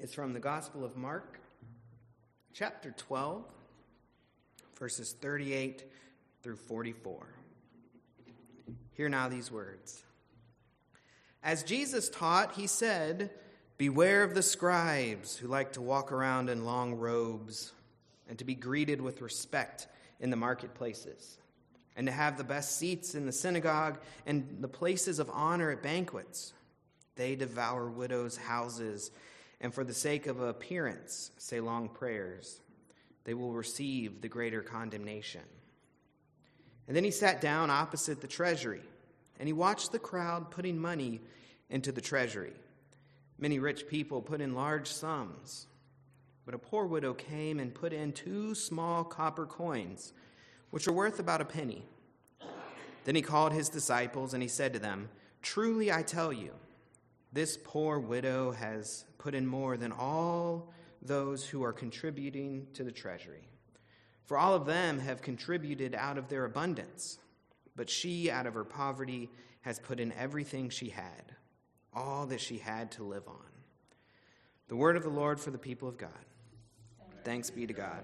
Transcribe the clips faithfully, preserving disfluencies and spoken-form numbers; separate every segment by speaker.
Speaker 1: is from the Gospel of Mark, chapter twelve, verses thirty-eight through forty-four. Hear now these words. As Jesus taught, he said, "Beware of the scribes who like to walk around in long robes and to be greeted with respect in the marketplaces, and to have the best seats in the synagogue and the places of honor at banquets. They devour widows' houses, and for the sake of appearance say long prayers. They will receive the greater condemnation." And then he sat down opposite the treasury, and he watched the crowd putting money into the treasury. Many rich people put in large sums, but a poor widow came and put in two small copper coins, which are worth about a penny. Then he called his disciples, and he said to them, "Truly I tell you, this poor widow has put in more than all those who are contributing to the treasury. For all of them have contributed out of their abundance, but she, out of her poverty, has put in everything she had, all that she had to live on." The word of the Lord for the people of God. Amen. Thanks be to God.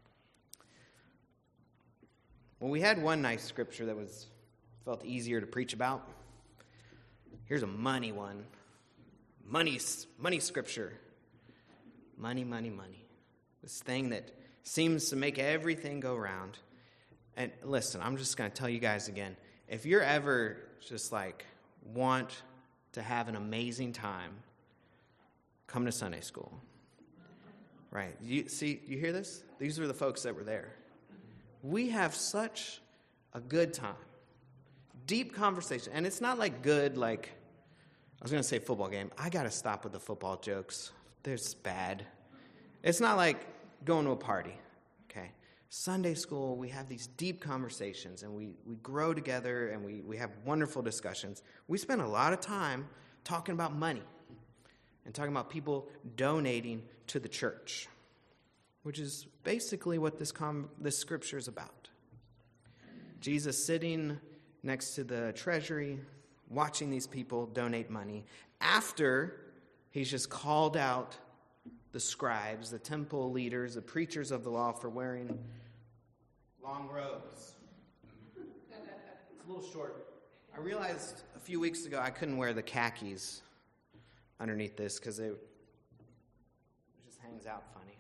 Speaker 1: Well, we had one nice scripture that was felt easier to preach about. Here's a money one. Money, money scripture. Money, money, money. This thing that seems to make everything go round. And listen, I'm just going to tell you guys again. If you're ever just like want to have an amazing time, come to Sunday school. Right. You see, you hear this? These are the folks that were there. We have such a good time. Deep conversation. And it's not like good, like, I was going to say football game. I got to stop with the football jokes. They're bad. It's not like going to a party, okay? Sunday school, we have these deep conversations, and we, we grow together, and we, we have wonderful discussions. We spend a lot of time talking about money and talking about people donating to the church, which is basically what this com- this scripture is about. Jesus sitting next to the treasury, watching these people donate money after he's just called out the scribes, the temple leaders, the preachers of the law for wearing long robes. It's a little short. I realized a few weeks ago I couldn't wear the khakis underneath this because it just hangs out funny.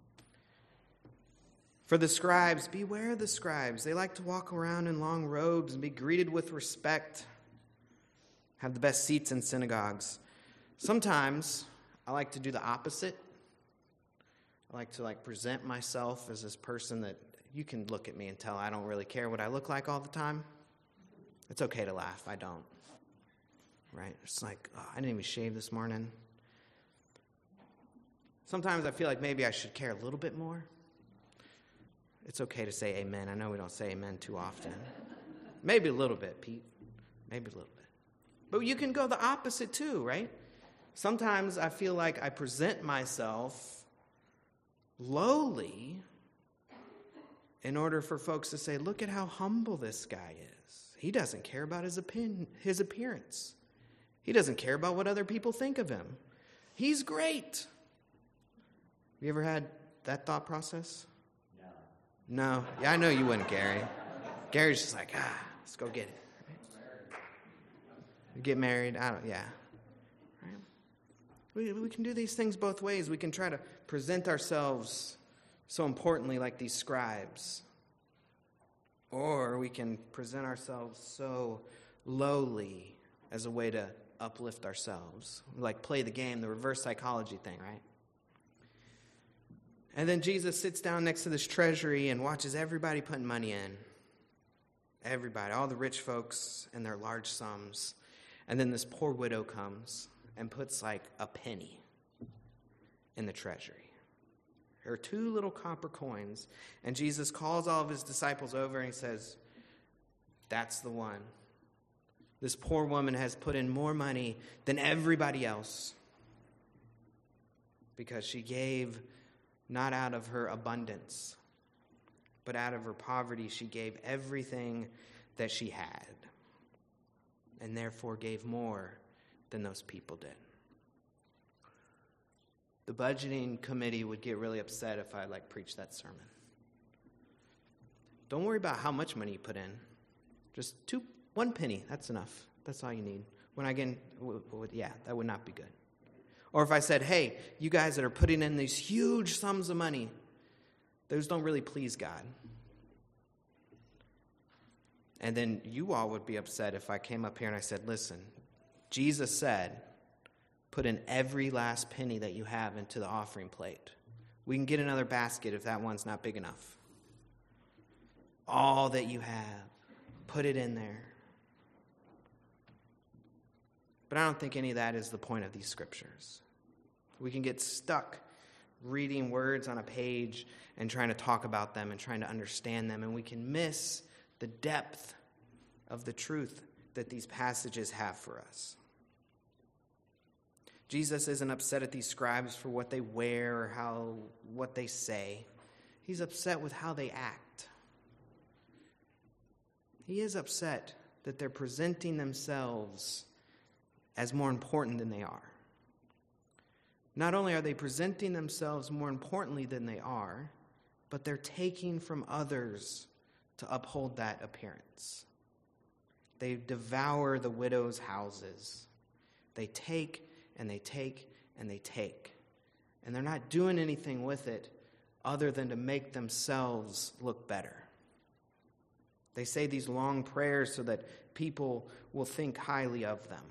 Speaker 1: For the scribes, beware of the scribes. They like to walk around in long robes and be greeted with respect, have the best seats in synagogues. Sometimes I like to do the opposite. I like to like present myself as this person that you can look at me and tell I don't really care what I look like all the time. It's okay to laugh. I don't. Right? It's like, oh, I didn't even shave this morning. Sometimes I feel like maybe I should care a little bit more. It's okay to say amen. I know we don't say amen too often. Maybe a little bit, Pete. Maybe a little bit. But you can go the opposite too, right? Sometimes I feel like I present myself lowly in order for folks to say, look at how humble this guy is. He doesn't care about his opinion, his appearance. He doesn't care about what other people think of him. He's great. You ever had that thought process? No. No? Yeah, I know you wouldn't, Gary. Gary's just like, ah, let's go get it. Get married, I don't, yeah. Right? We, we can do these things both ways. We can try to present ourselves so importantly like these scribes. Or we can present ourselves so lowly as a way to uplift ourselves. Like play the game, the reverse psychology thing, right? And then Jesus sits down next to this treasury and watches everybody putting money in. Everybody, all the rich folks and their large sums. And then this poor widow comes and puts like a penny in the treasury. There are two little copper coins. And Jesus calls all of his disciples over and he says, that's the one. This poor woman has put in more money than everybody else because she gave not out of her abundance, but out of her poverty she gave everything that she had. And therefore gave more than those people did. the budgeting committee would get really upset if I like preached that sermon. Don't worry about how much money you put in. Just two, one penny, that's enough. That's all you need. When I get, yeah, that would not be good. Or if I said, hey, you guys that are putting in these huge sums of money, those don't really please God. And then you all would be upset if I came up here and I said, listen, Jesus said, put in every last penny that you have into the offering plate. We can get another basket if that one's not big enough. All that you have, put it in there. But I don't think any of that is the point of these scriptures. We can get stuck reading words on a page and trying to talk about them and trying to understand them, and we can miss the depth of the truth that these passages have for us. Jesus isn't upset at these scribes for what they wear or how what they say. He's upset with how they act. He is upset that they're presenting themselves as more important than they are. Not only are they presenting themselves more importantly than they are, but they're taking from others to uphold that appearance. They devour the widows' houses. They take and they take and they take. And they're not doing anything with it other than to make themselves look better. They say these long prayers so that people will think highly of them.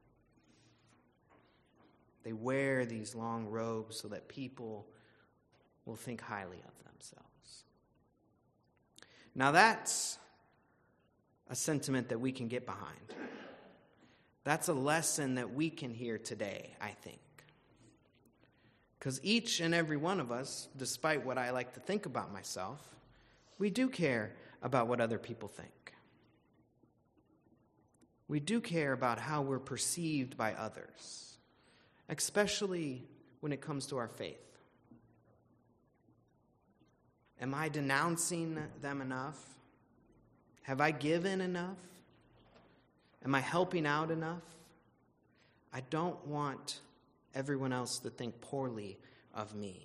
Speaker 1: They wear these long robes so that people will think highly of themselves. Now that's a sentiment that we can get behind. That's a lesson that we can hear today, I think. Because each and every one of us, despite what I like to think about myself, we do care about what other people think. We do care about how we're perceived by others, especially when it comes to our faith. Am I denouncing them enough? Have I given enough? Am I helping out enough? I don't want everyone else to think poorly of me.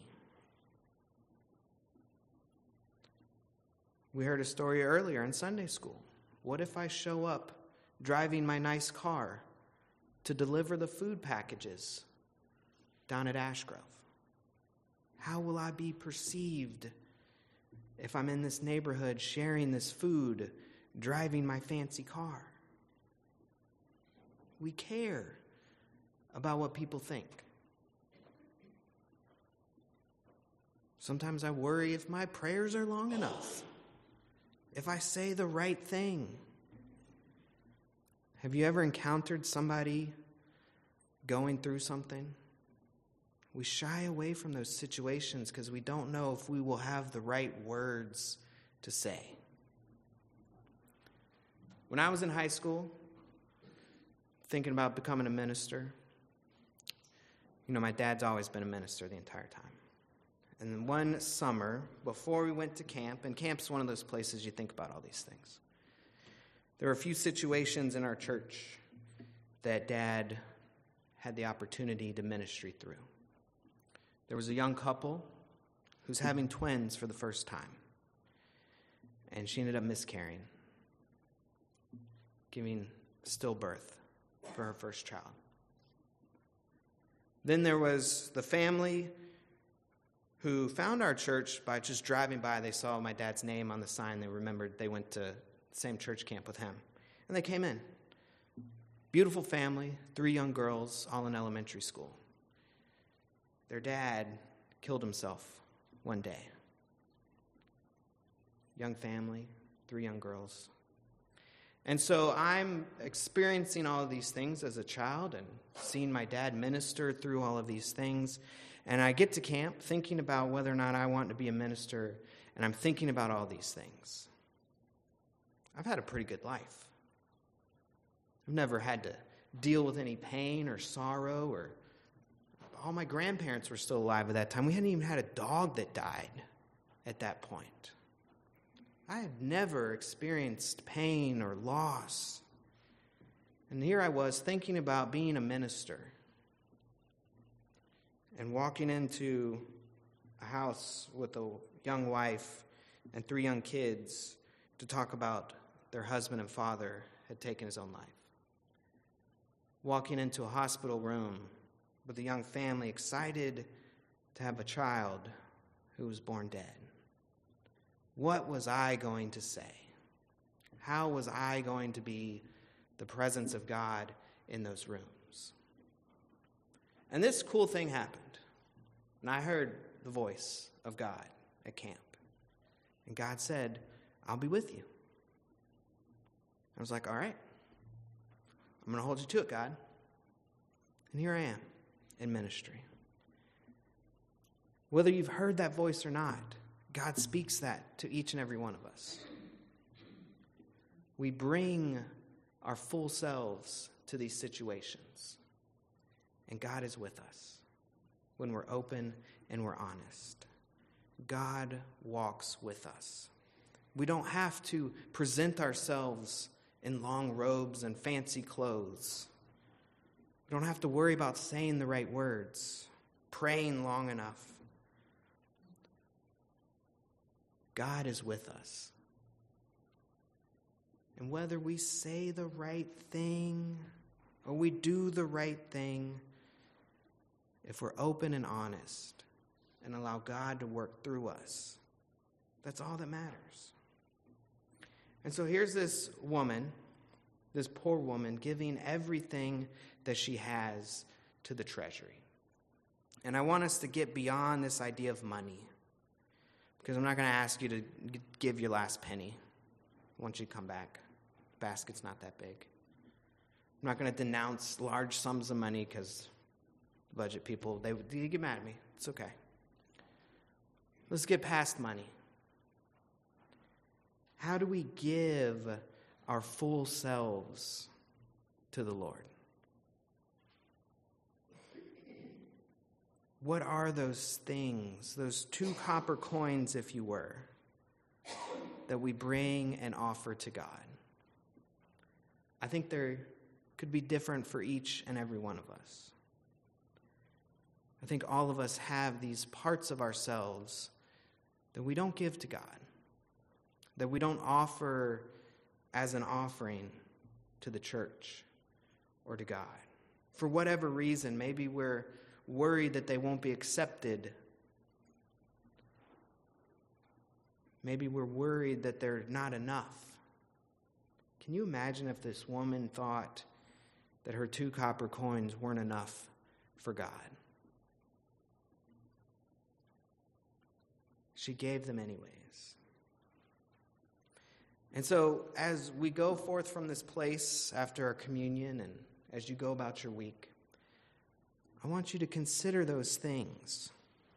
Speaker 1: We heard a story earlier in Sunday school. What if I show up driving my nice car to deliver the food packages down at Ashgrove? How will I be perceived if I'm in this neighborhood sharing this food, driving my fancy car? We care about what people think. Sometimes I worry if my prayers are long enough, if I say the right thing. Have you ever encountered somebody going through something? We shy away from those situations because we don't know if we will have the right words to say. When I was in high school, thinking about becoming a minister, you know, my dad's always been a minister the entire time. And then one summer, before we went to camp, and camp's one of those places you think about all these things, there were a few situations in our church that Dad had the opportunity to ministry through. There was a young couple who's having twins for the first time, and she ended up miscarrying, giving stillbirth for her first child. Then there was the family who found our church by just driving by. They saw my dad's name on the sign. They remembered they went to the same church camp with him. And they came in. Beautiful family, three young girls, all in elementary school. Their dad killed himself one day. Young family, three young girls. And so I'm experiencing all of these things as a child and seeing my dad minister through all of these things. And I get to camp thinking about whether or not I want to be a minister, and I'm thinking about all these things. I've had a pretty good life. I've never had to deal with any pain or sorrow, or all my grandparents were still alive at that time. We hadn't even had a dog that died at that point. I have never experienced pain or loss. And here I was thinking about being a minister. and walking into a house with a young wife and three young kids to talk about their husband and father had taken his own life. Walking into a hospital room with a young family excited to have a child who was born dead. What was I going to say? How was I going to be the presence of God in those rooms? And this cool thing happened. And I heard the voice of God at camp. And God said, I'll be with you. I was like, all right. I'm going to hold you to it, God. And here I am in ministry. Whether you've heard that voice or not, God speaks that to each and every one of us. We bring our full selves to these situations. And God is with us when we're open and we're honest. God walks with us. We don't have to present ourselves in long robes and fancy clothes. We don't have to worry about saying the right words, praying long enough. God is with us. And whether we say the right thing or we do the right thing, if we're open and honest and allow God to work through us, that's all that matters. And so here's this woman, this poor woman, giving everything that she has to the treasury. And I want us to get beyond this idea of money, because I'm not going to ask you to give your last penny once you come back. The basket's not that big. I'm not going to denounce large sums of money, because budget people, they, they get mad at me. It's okay. Let's get past money. How do we give our full selves to the Lord? What are those things, those two copper coins, if you were, that we bring and offer to God? I think there could be different for each and every one of us. I think all of us have these parts of ourselves that we don't give to God, that we don't offer as an offering to the church or to God. For whatever reason, maybe we're worried that they won't be accepted. Maybe we're worried that they're not enough. Can you imagine if this woman thought that her two copper coins weren't enough for God? She gave them anyways. And so as we go forth from this place after our communion and as you go about your week, I want you to consider those things.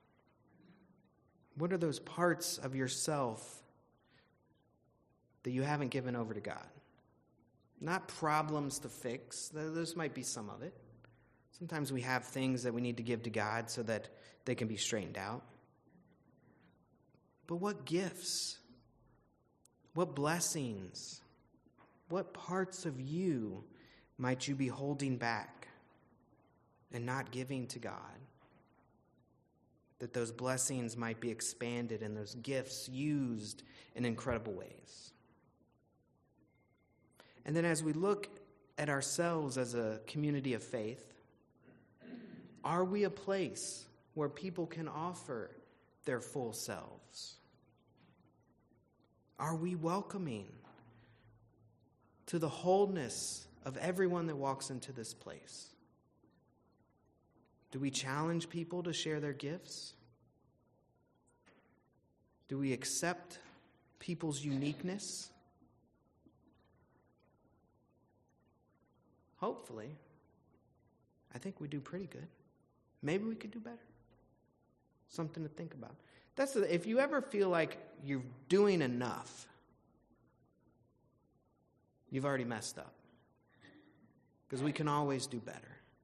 Speaker 1: What are those parts of yourself that you haven't given over to God? Not problems to fix. Those might be some of it. Sometimes we have things that we need to give to God so that they can be straightened out. But what gifts? What blessings? What parts of you might you be holding back and not giving to God? That those blessings might be expanded and those gifts used in incredible ways. And then as we look at ourselves as a community of faith, are we a place where people can offer their full selves? Are we welcoming to the wholeness of everyone that walks into this place? Do we challenge people to share their gifts? Do we accept people's uniqueness? Hopefully. I think we do pretty good. Maybe we could do better. Something to think about. That's the, if you ever feel like you're doing enough, you've already messed up. Because we can always do better.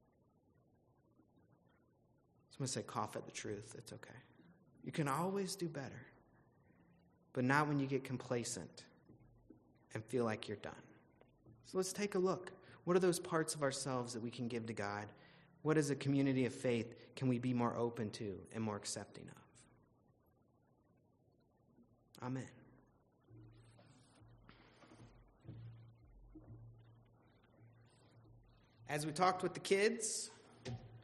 Speaker 1: So I'm going to say cough at the truth. It's okay. You can always do better. But not when you get complacent and feel like you're done. So let's take a look. What are those parts of ourselves that we can give to God? What as a community of faith can we be more open to and more accepting of? Amen. As we talked with the kids,